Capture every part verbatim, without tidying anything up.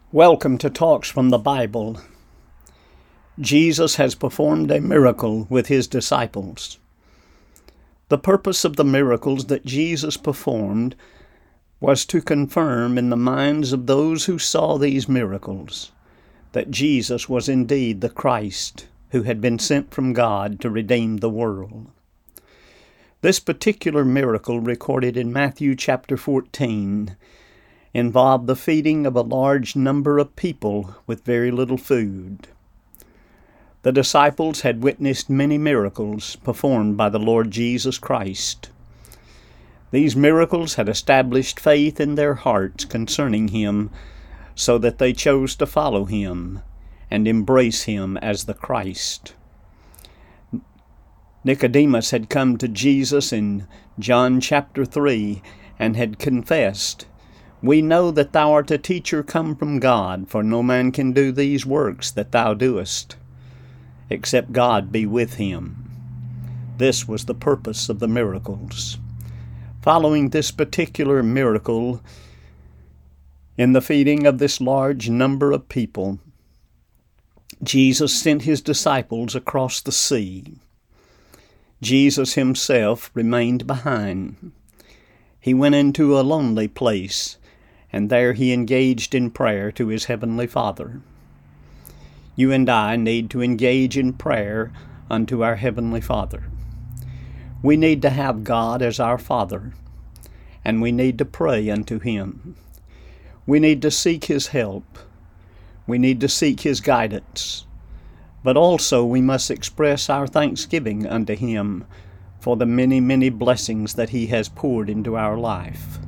Welcome to Talks from the Bible. Jesus has performed a miracle with his disciples. The purpose of the miracles that Jesus performed was to confirm in the minds of those who saw these miracles that Jesus was indeed the Christ who had been sent from God to redeem the world. This particular miracle, recorded in Matthew chapter fourteen, involved the feeding of a large number of people with very little food. The disciples had witnessed many miracles performed by the Lord Jesus Christ. These miracles had established faith in their hearts concerning Him, so that they chose to follow Him and embrace Him as the Christ. Nicodemus had come to Jesus in John chapter three and had confessed, "We know that thou art a teacher come from God, for no man can do these works that thou doest, except God be with him." This was the purpose of the miracles. Following this particular miracle, in the feeding of this large number of people, Jesus sent his disciples across the sea. Jesus himself remained behind. He went into a lonely place, and there he engaged in prayer to his heavenly Father. You and I need to engage in prayer unto our heavenly Father. We need to have God as our Father, and we need to pray unto Him. We need to seek His help. We need to seek His guidance. But also we must express our thanksgiving unto Him for the many, many blessings that He has poured into our life.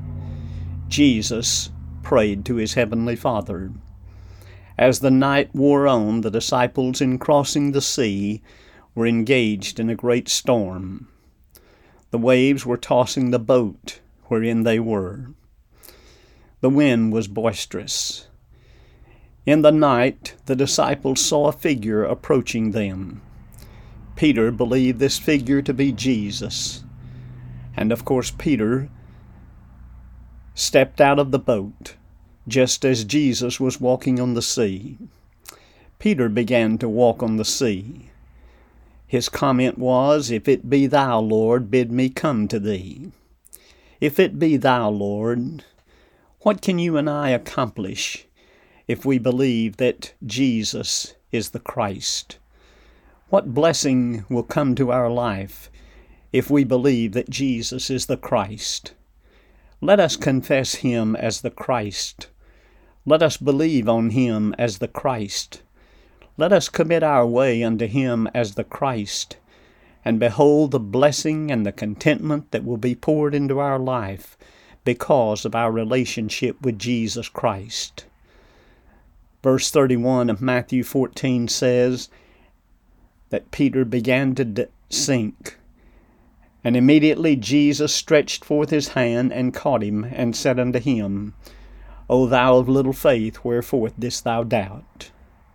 Jesus prayed to His heavenly Father. As the night wore on, the disciples in crossing the sea were engaged in a great storm. The waves were tossing the boat wherein they were. The wind was boisterous. In the night, the disciples saw a figure approaching them. Peter believed this figure to be Jesus. And of course, Peter stepped out of the boat just as Jesus was walking on the sea. Peter began to walk on the sea. His comment was, "If it be thou, Lord, bid me come to thee." If it be thou, Lord, what can you and I accomplish if we believe that Jesus is the Christ? What blessing will come to our life if we believe that Jesus is the Christ? Let us confess Him as the Christ. Let us believe on Him as the Christ. Let us commit our way unto Him as the Christ, and behold the blessing and the contentment that will be poured into our life because of our relationship with Jesus Christ. Verse thirty-one of Matthew fourteen says that Peter began to d- sink. And immediately Jesus stretched forth his hand and caught him, and said unto him, O thou of little faith, wherefore didst thou doubt?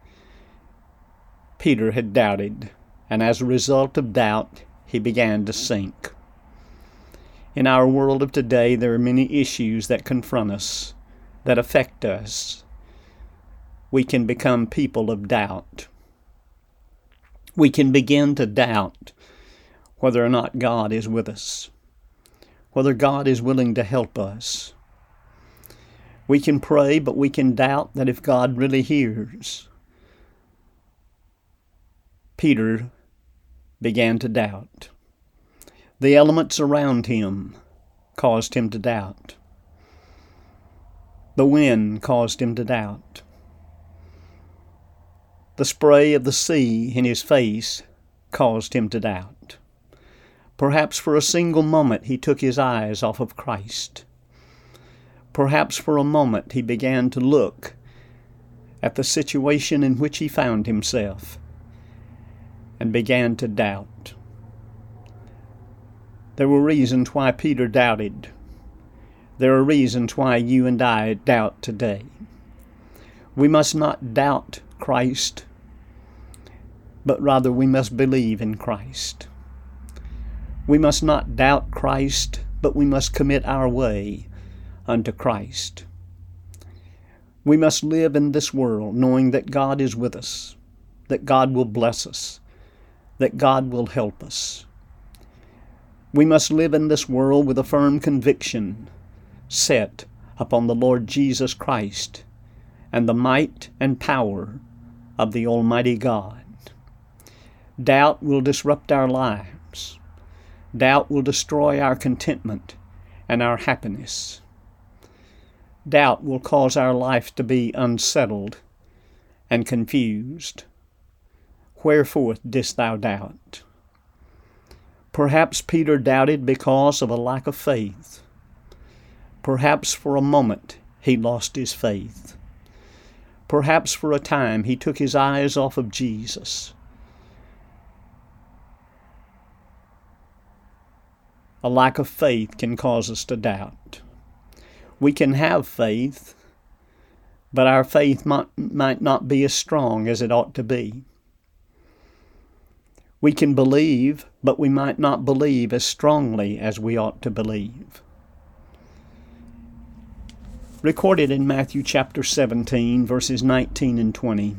Peter had doubted, and as a result of doubt, he began to sink. In our world of today, there are many issues that confront us, that affect us. We can become people of doubt. We can begin to doubt whether or not God is with us, whether God is willing to help us. We can pray, but we can doubt that if God really hears. Peter began to doubt. The elements around him caused him to doubt. The wind caused him to doubt. The spray of the sea in his face caused him to doubt. Perhaps for a single moment he took his eyes off of Christ. Perhaps for a moment he began to look at the situation in which he found himself and began to doubt. There were reasons why Peter doubted. There are reasons why you and I doubt today. We must not doubt Christ, but rather we must believe in Christ. We must not doubt Christ, but we must commit our way unto Christ. We must live in this world knowing that God is with us, that God will bless us, that God will help us. We must live in this world with a firm conviction set upon the Lord Jesus Christ and the might and power of the Almighty God. Doubt will disrupt our lives. Doubt will destroy our contentment and our happiness. Doubt will cause our life to be unsettled and confused. Wherefore didst thou doubt? Perhaps Peter doubted because of a lack of faith. Perhaps for a moment he lost his faith. Perhaps for a time he took his eyes off of Jesus. A lack of faith can cause us to doubt. We can have faith, but our faith might, might not be as strong as it ought to be. We can believe, but we might not believe as strongly as we ought to believe. Recorded in Matthew chapter seventeen, verses nineteen and twenty.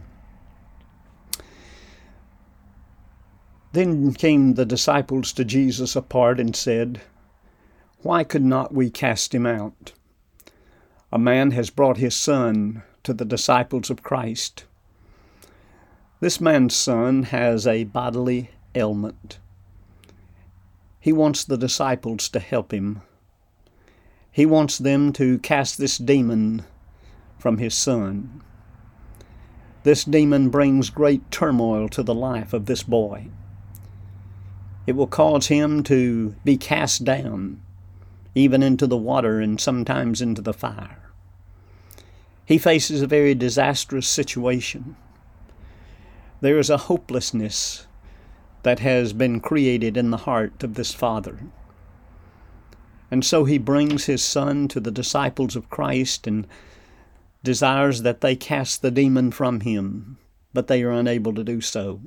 Then came the disciples to Jesus apart and said, Why could not we cast him out? A man has brought his son to the disciples of Christ. This man's son has a bodily ailment. He wants the disciples to help him. He wants them to cast this demon from his son. This demon brings great turmoil to the life of this boy. It will cause him to be cast down, even into the water and sometimes into the fire. He faces a very disastrous situation. There is a hopelessness that has been created in the heart of this father. And so he brings his son to the disciples of Christ and desires that they cast the demon from him, but they are unable to do so.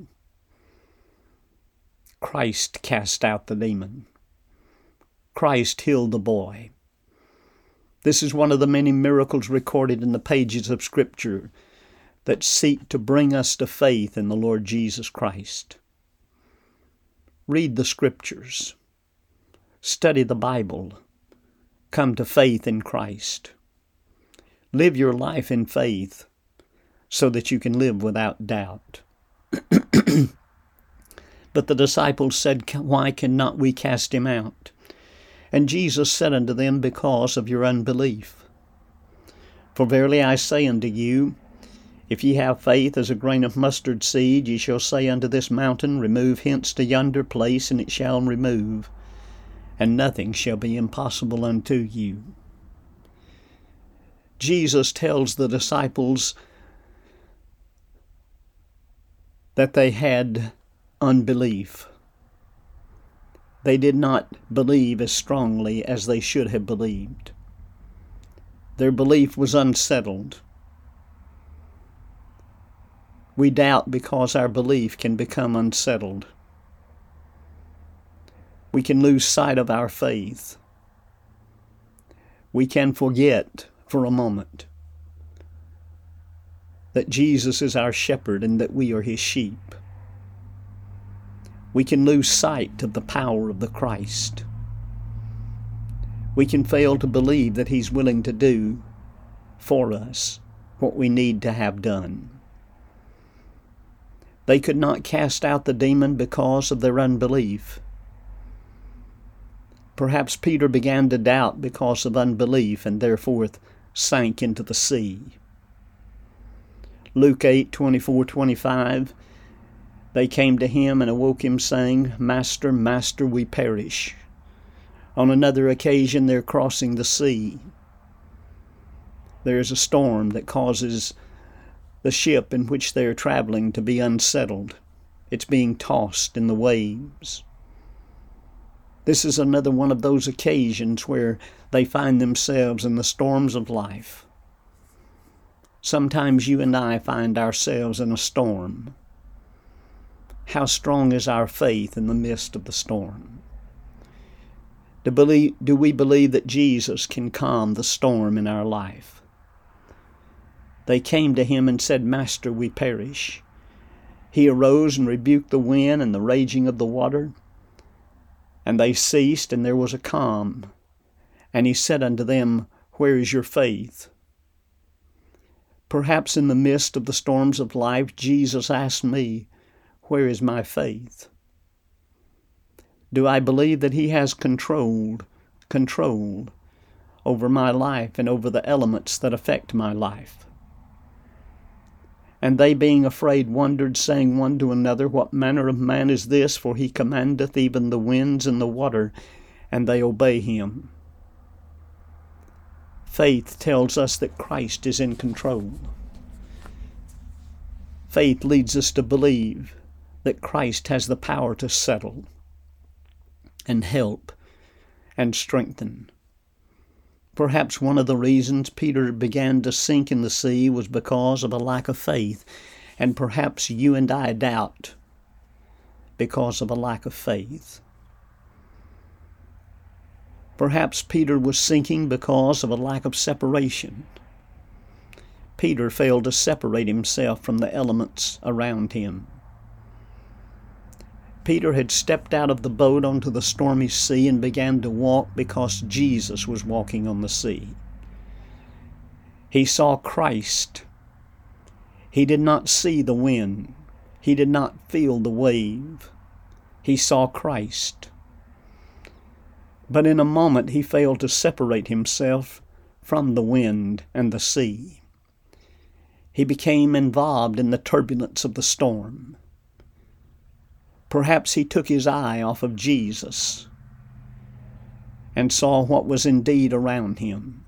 Christ cast out the demon. Christ healed the boy. This is one of the many miracles recorded in the pages of Scripture that seek to bring us to faith in the Lord Jesus Christ. Read the Scriptures. Study the Bible. Come to faith in Christ. Live your life in faith so that you can live without doubt. But the disciples said, Why cannot we cast him out? And Jesus said unto them, Because of your unbelief. For verily I say unto you, if ye have faith as a grain of mustard seed, ye shall say unto this mountain, Remove hence to yonder place, and it shall remove, and nothing shall be impossible unto you. Jesus tells the disciples that they had unbelief. They did not believe as strongly as they should have believed. Their belief was unsettled. We doubt because our belief can become unsettled. We can lose sight of our faith. We can forget for a moment that Jesus is our shepherd and that we are his sheep. We can lose sight of the power of the Christ. We can fail to believe that he's willing to do for us what we need to have done. They could not cast out the demon because of their unbelief. Perhaps Peter began to doubt because of unbelief and therefore sank into the sea. Luke eight, twenty-four, twenty-five, they came to him and awoke him, saying, Master, Master, we perish. On another occasion, they're crossing the sea. There is a storm that causes the ship in which they are traveling to be unsettled. It's being tossed in the waves. This is another one of those occasions where they find themselves in the storms of life. Sometimes you and I find ourselves in a storm. How strong is our faith in the midst of the storm? Do, believe, do we believe that Jesus can calm the storm in our life? They came to him and said, Master, we perish. He arose and rebuked the wind and the raging of the water, and they ceased, and there was a calm. And he said unto them, Where is your faith? Perhaps in the midst of the storms of life, Jesus asked me, Where is my faith? Do I believe that he has controlled, controlled over my life and over the elements that affect my life? And they, being afraid, wondered, saying one to another, What manner of man is this? For he commandeth even the winds and the water, and they obey him. Faith tells us that Christ is in control. Faith leads us to believe that Christ has the power to settle and help and strengthen. Perhaps one of the reasons Peter began to sink in the sea was because of a lack of faith, and perhaps you and I doubt because of a lack of faith. Perhaps Peter was sinking because of a lack of separation. Peter failed to separate himself from the elements around him. Peter had stepped out of the boat onto the stormy sea and began to walk because Jesus was walking on the sea. He saw Christ. He did not see the wind. He did not feel the wave. He saw Christ. But in a moment he failed to separate himself from the wind and the sea. He became involved in the turbulence of the storm. Perhaps he took his eye off of Jesus and saw what was indeed around him.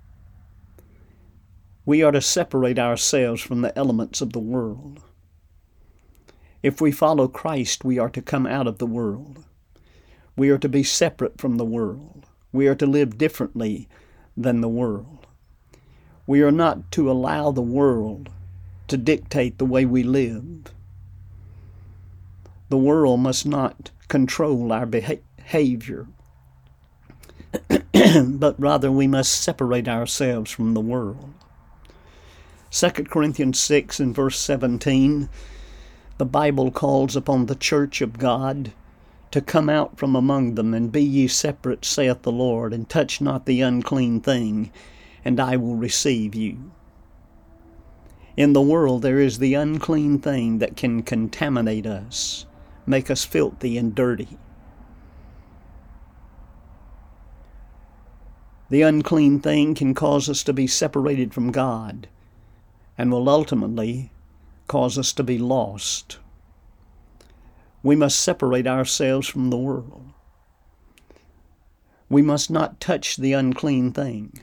We are to separate ourselves from the elements of the world. If we follow Christ, we are to come out of the world. We are to be separate from the world. We are to live differently than the world. We are not to allow the world to dictate the way we live. The world must not control our behavior, but rather we must separate ourselves from the world. Second Corinthians six and verse seventeen, the Bible calls upon the church of God to come out from among them, and be ye separate, saith the Lord, and touch not the unclean thing, and I will receive you. In the world there is the unclean thing that can contaminate us, make us filthy and dirty. The unclean thing can cause us to be separated from God and will ultimately cause us to be lost. We must separate ourselves from the world. We must not touch the unclean thing.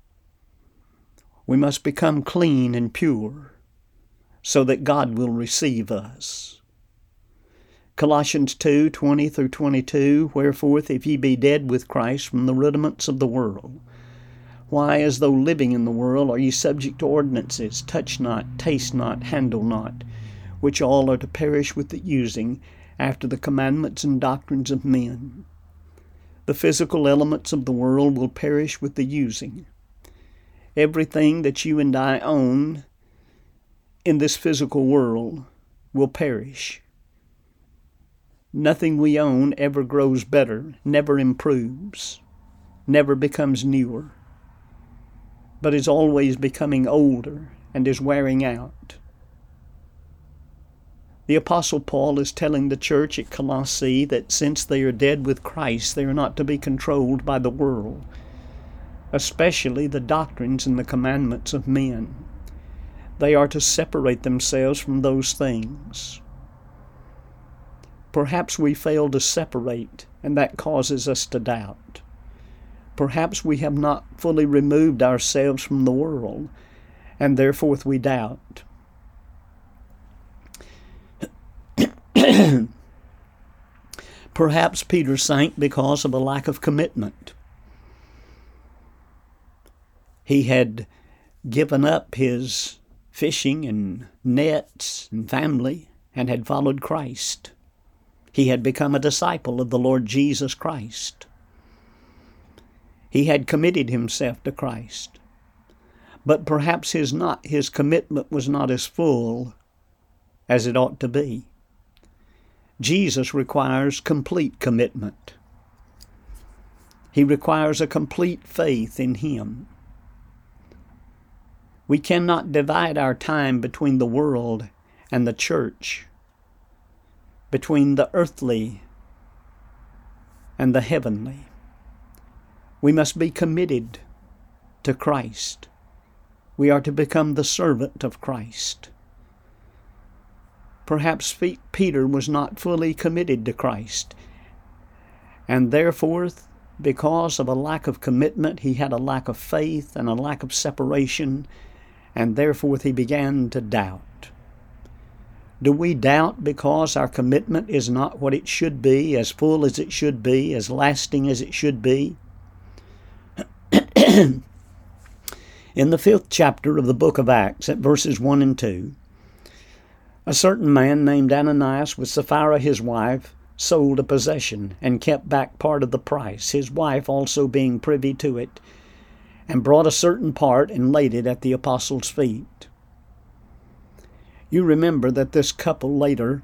We must become clean and pure so that God will receive us. Colossians two, twenty through twenty-two, Wherefore, if ye be dead with Christ from the rudiments of the world, why, as though living in the world, are ye subject to ordinances, touch not, taste not, handle not, which all are to perish with the using, after the commandments and doctrines of men. The physical elements of the world will perish with the using. Everything that you and I own in this physical world will perish. Nothing we own ever grows better, never improves, never becomes newer, but is always becoming older and is wearing out. The Apostle Paul is telling the church at Colossae that since they are dead with Christ, they are not to be controlled by the world, especially the doctrines and the commandments of men. They are to separate themselves from those things. Perhaps we fail to separate, and that causes us to doubt. Perhaps we have not fully removed ourselves from the world, and therefore we doubt. Perhaps Peter sank because of a lack of commitment. He had given up his fishing and nets and family and had followed Christ. He had become a disciple of the Lord Jesus Christ. He had committed himself to Christ. but perhaps his not his commitment was not as full as it ought to be. Jesus requires complete commitment. He requires a complete faith in Him. We cannot divide our time between the world and the church, between the earthly and the heavenly. We must be committed to Christ. We are to become the servant of Christ. Perhaps Peter was not fully committed to Christ, and therefore, because of a lack of commitment, he had a lack of faith and a lack of separation, and therefore he began to doubt. Do we doubt because our commitment is not what it should be, as full as it should be, as lasting as it should be? In the fifth chapter of the book of Acts, at verses one and two, a certain man named Ananias with Sapphira his wife sold a possession and kept back part of the price, his wife also being privy to it, and brought a certain part and laid it at the apostles' feet. You remember that this couple later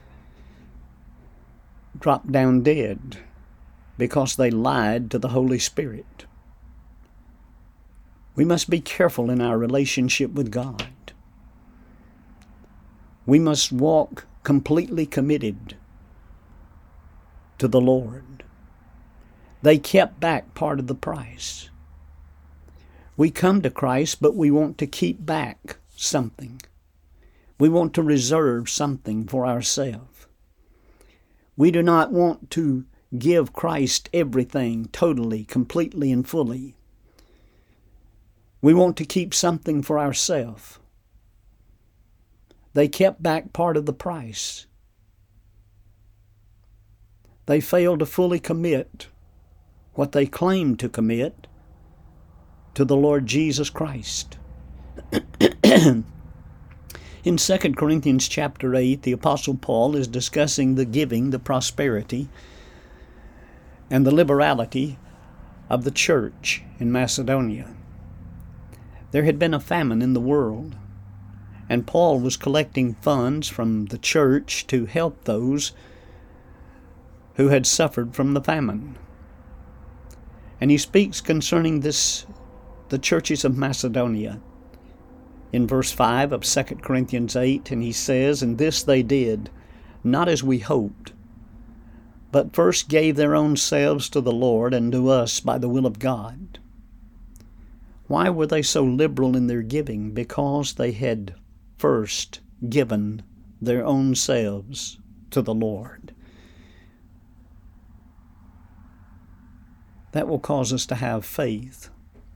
dropped down dead because they lied to the Holy Spirit. We must be careful in our relationship with God. We must walk completely committed to the Lord. They kept back part of the price. We come to Christ, but we want to keep back something. We want to reserve something for ourselves. We do not want to give Christ everything totally, completely, and fully. We want to keep something for ourselves. They kept back part of the price. They failed to fully commit what they claimed to commit to the Lord Jesus Christ. In Second Corinthians chapter eight, the Apostle Paul is discussing the giving, the prosperity, and the liberality of the church in Macedonia. There had been a famine in the world, and Paul was collecting funds from the church to help those who had suffered from the famine. And he speaks concerning this, the churches of Macedonia, in verse five of Second Corinthians eight, and he says, "And this they did, not as we hoped, but first gave their own selves to the Lord and to us by the will of God." Why were they so liberal in their giving? Because they had first given their own selves to the Lord. That will cause us to have faith.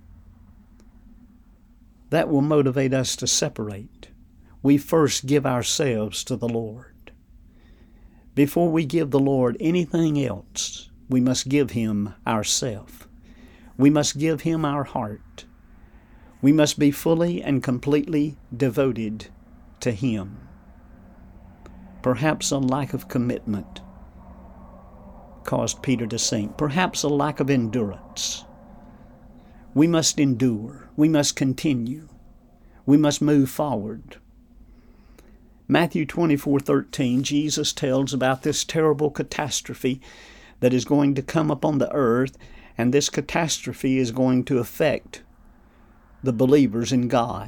That will motivate us to separate. We first give ourselves to the Lord. Before we give the Lord anything else, we must give Him ourself. We must give Him our heart. We must be fully and completely devoted to Him. Perhaps a lack of commitment caused Peter to sink. Perhaps a lack of endurance. We must endure. We must continue. We must move forward. Matthew twenty-four thirteen, Jesus tells about this terrible catastrophe that is going to come upon the earth, and this catastrophe is going to affect the believers in God.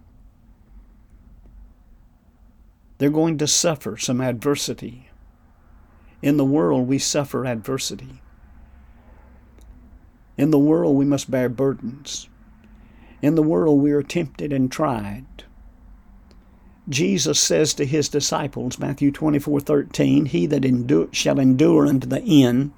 They're going to suffer some adversity. In the world, we suffer adversity. In the world, we must bear burdens. In the world, we are tempted and tried. Jesus says to His disciples, Matthew twenty-four thirteen, "He that endure, shall endure unto the end,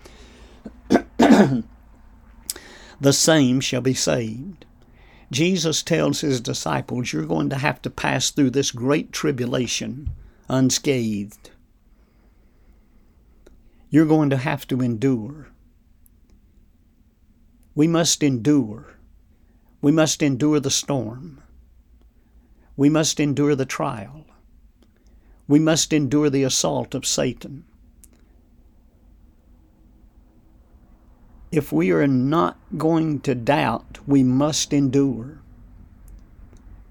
the same shall be saved." Jesus tells His disciples, you're going to have to pass through this great tribulation unscathed. You're going to have to endure. We must endure. We must endure the storm. We must endure the trial. We must endure the assault of Satan. If we are not going to doubt, we must endure.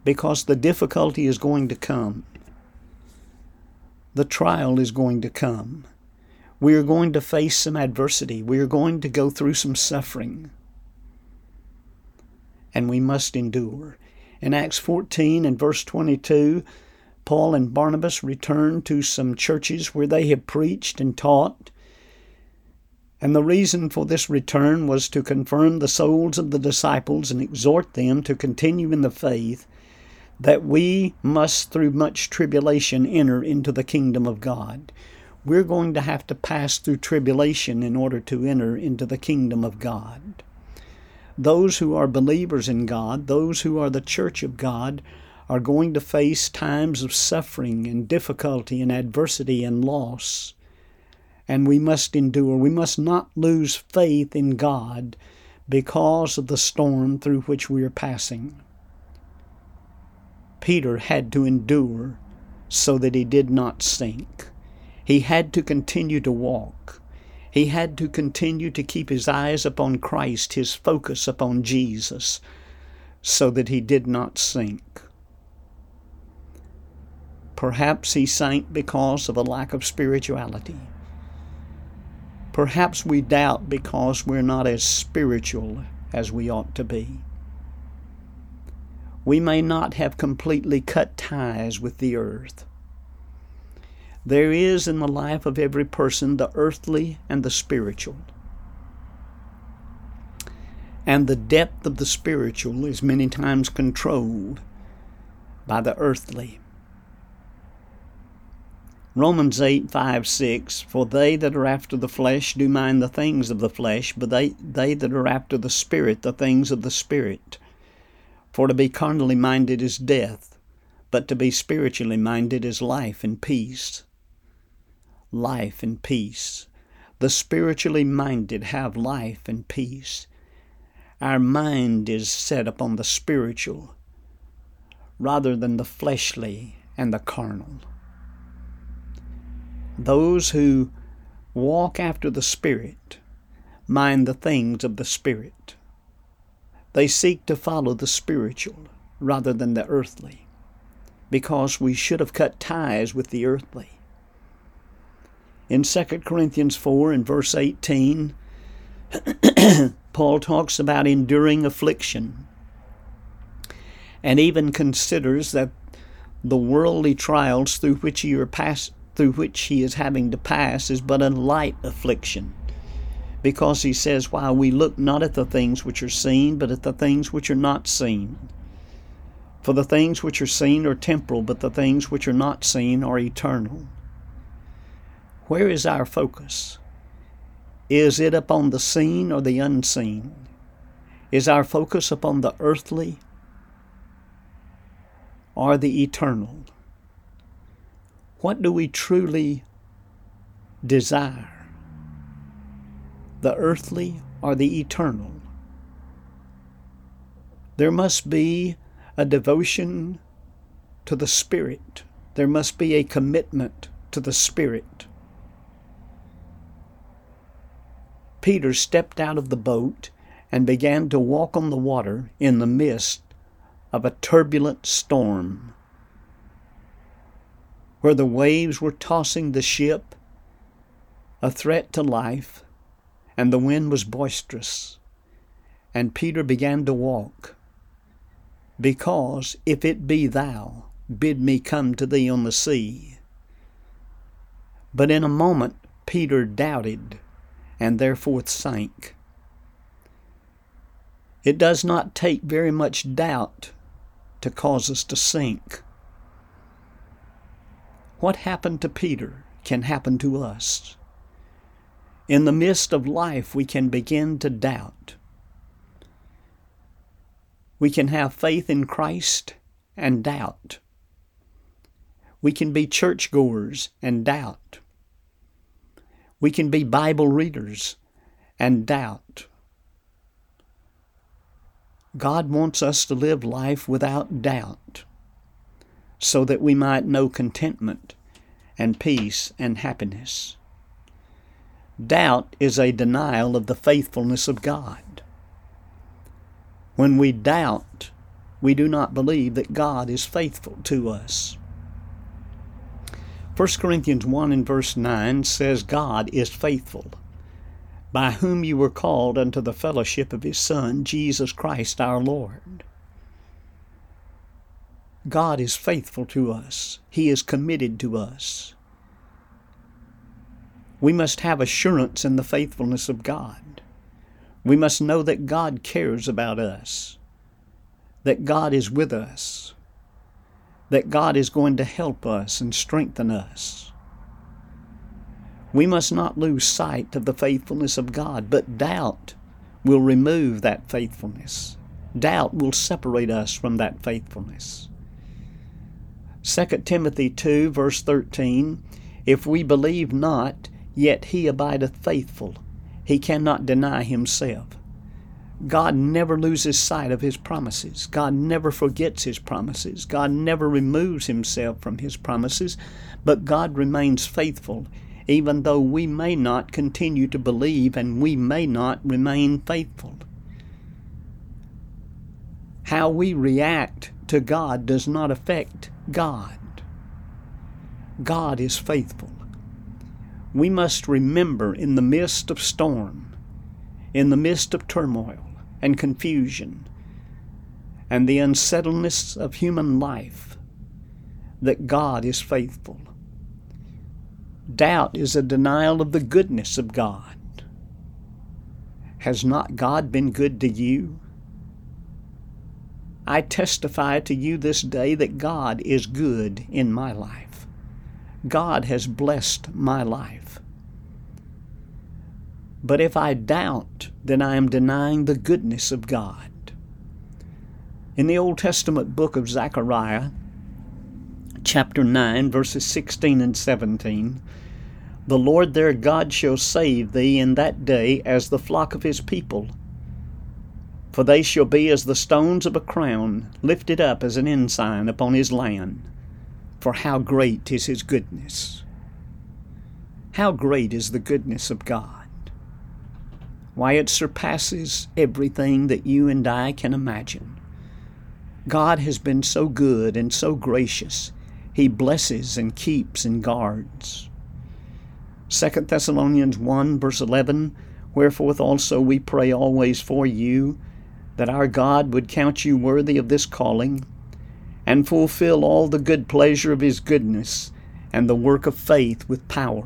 because the difficulty is going to come. The trial is going to come. We are going to face some adversity. We are going to go through some suffering. And we must endure. In Acts fourteen and verse twenty-two, Paul and Barnabas returned to some churches where they had preached and taught. And the reason for this return was to confirm the souls of the disciples and exhort them to continue in the faith, that we must through much tribulation enter into the kingdom of God. We're going to have to pass through tribulation in order to enter into the kingdom of God. Those who are believers in God, those who are the church of God, are going to face times of suffering and difficulty and adversity and loss. And we must endure. We must not lose faith in God because of the storm through which we are passing. Peter had to endure so that he did not sink. He had to continue to walk. He had to continue to keep his eyes upon Christ, his focus upon Jesus, so that he did not sink. Perhaps he sank because of a lack of spirituality. Perhaps we doubt because we're not as spiritual as we ought to be. We may not have completely cut ties with the earth. There is in the life of every person the earthly and the spiritual. And the depth of the spiritual is many times controlled by the earthly. Romans eight, five, six, for they that are after the flesh do mind the things of the flesh, but they, they that are after the Spirit, the things of the Spirit. For to be carnally minded is death, but to be spiritually minded is life and peace. Life and peace. The spiritually minded have life and peace. Our mind is set upon the spiritual rather than the fleshly and the carnal. Those who walk after the Spirit mind the things of the Spirit. They seek to follow the spiritual rather than the earthly, because we should have cut ties with the earthly. In Second Corinthians four and verse eighteen, Paul talks about enduring affliction and even considers that the worldly trials through which he, are pass, through which he is having to pass is but a light affliction. Because he says, while we look not at the things which are seen, but at the things which are not seen. For the things which are seen are temporal, but the things which are not seen are eternal. Where is our focus? Is it upon the seen or the unseen? Is our focus upon the earthly or the eternal? What do we truly desire? The earthly or the eternal? There must be a devotion to the Spirit. There must be a commitment to the Spirit. Peter stepped out of the boat and began to walk on the water in the midst of a turbulent storm, where the waves were tossing the ship, a threat to life, and the wind was boisterous. And Peter began to walk, because if it be thou, bid me come to thee on the sea. But in a moment Peter doubted, and therefore sank. It does not take very much doubt to cause us to sink. What happened to Peter can happen to us. In the midst of life, we can begin to doubt. We can have faith in Christ and doubt. We can be churchgoers and doubt. We can be Bible readers and doubt. God wants us to live life without doubt, so that we might know contentment and peace and happiness. Doubt is a denial of the faithfulness of God. When we doubt, we do not believe that God is faithful to us. First Corinthians one and verse nine says, God is faithful, by whom you were called unto the fellowship of His Son, Jesus Christ our Lord. God is faithful to us. He is committed to us. We must have assurance in the faithfulness of God. We must know that God cares about us, that God is with us, that God is going to help us and strengthen us. We must not lose sight of the faithfulness of God, but doubt will remove that faithfulness. Doubt will separate us from that faithfulness. Second Timothy two, verse thirteen, if we believe not, yet He abideth faithful. He cannot deny Himself. God never loses sight of His promises. God never forgets His promises. God never removes Himself from His promises, but God remains faithful, even though we may not continue to believe and we may not remain faithful. How we react to God does not affect God. God is faithful. We must remember, in the midst of storm, in the midst of turmoil and confusion and the unsettledness of human life, that God is faithful. Doubt is a denial of the goodness of God. Has not God been good to you? I testify to you this day that God is good in my life. God has blessed my life. But if I doubt, then I am denying the goodness of God. In the Old Testament book of Zechariah, chapter nine, verses sixteen and seventeen, the Lord their God shall save thee in that day as the flock of His people. For they shall be as the stones of a crown, lifted up as an ensign upon His land. For how great is His goodness! How great is the goodness of God! Why, it surpasses everything that you and I can imagine. God has been so good and so gracious. He blesses and keeps and guards. Second Thessalonians one, verse eleven, wherefore also we pray always for you, that our God would count you worthy of this calling, and fulfill all the good pleasure of His goodness and the work of faith with power.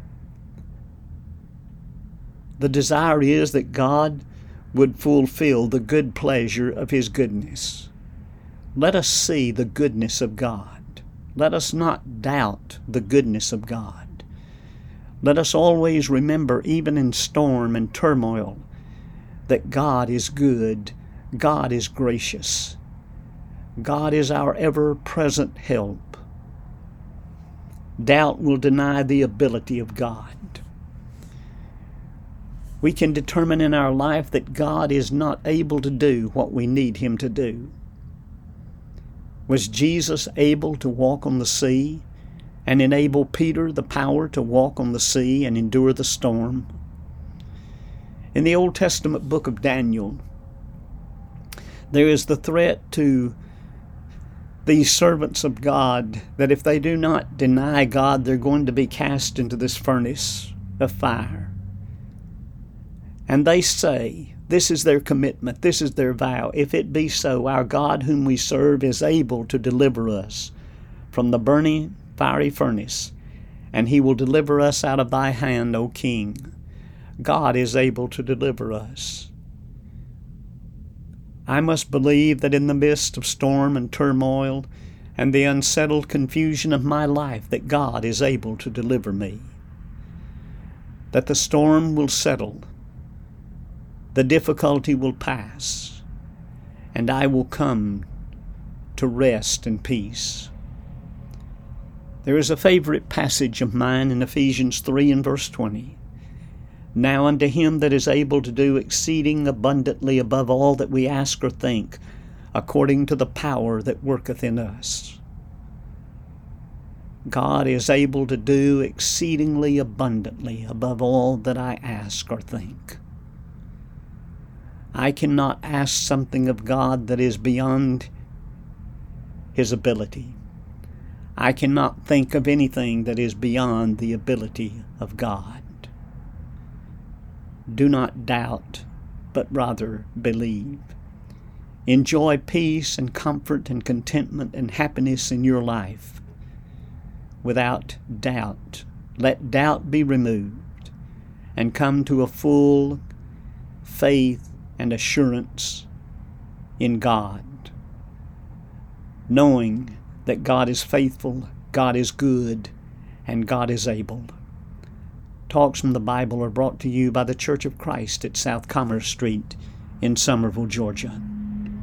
The desire is that God would fulfill the good pleasure of His goodness. Let us see the goodness of God. Let us not doubt the goodness of God. Let us always remember, even in storm and turmoil, that God is good, God is gracious. God is our ever-present help. Doubt will deny the ability of God. We can determine in our life that God is not able to do what we need Him to do. Was Jesus able to walk on the sea and enable Peter the power to walk on the sea and endure the storm? In the Old Testament book of Daniel, there is the threat to these servants of God that if they do not deny God, they're going to be cast into this furnace of fire. And they say, this is their commitment, this is their vow, if it be so, our God whom we serve is able to deliver us from the burning fiery furnace, and He will deliver us out of thy hand, O King. God is able to deliver us. I must believe that in the midst of storm and turmoil and the unsettled confusion of my life, that God is able to deliver me. That the storm will settle, the difficulty will pass, and I will come to rest and peace. There is a favorite passage of mine in Ephesians three and verse twenty. Now unto Him that is able to do exceeding abundantly above all that we ask or think, according to the power that worketh in us. God is able to do exceedingly abundantly above all that I ask or think. I cannot ask something of God that is beyond His ability. I cannot think of anything that is beyond the ability of God. Do not doubt, but rather believe. Enjoy peace and comfort and contentment and happiness in your life without doubt. Let doubt be removed and come to a full faith and assurance in God, knowing that God is faithful, God is good, and God is able. Talks from the Bible are brought to you by the Church of Christ at South Commerce Street in Somerville, Georgia.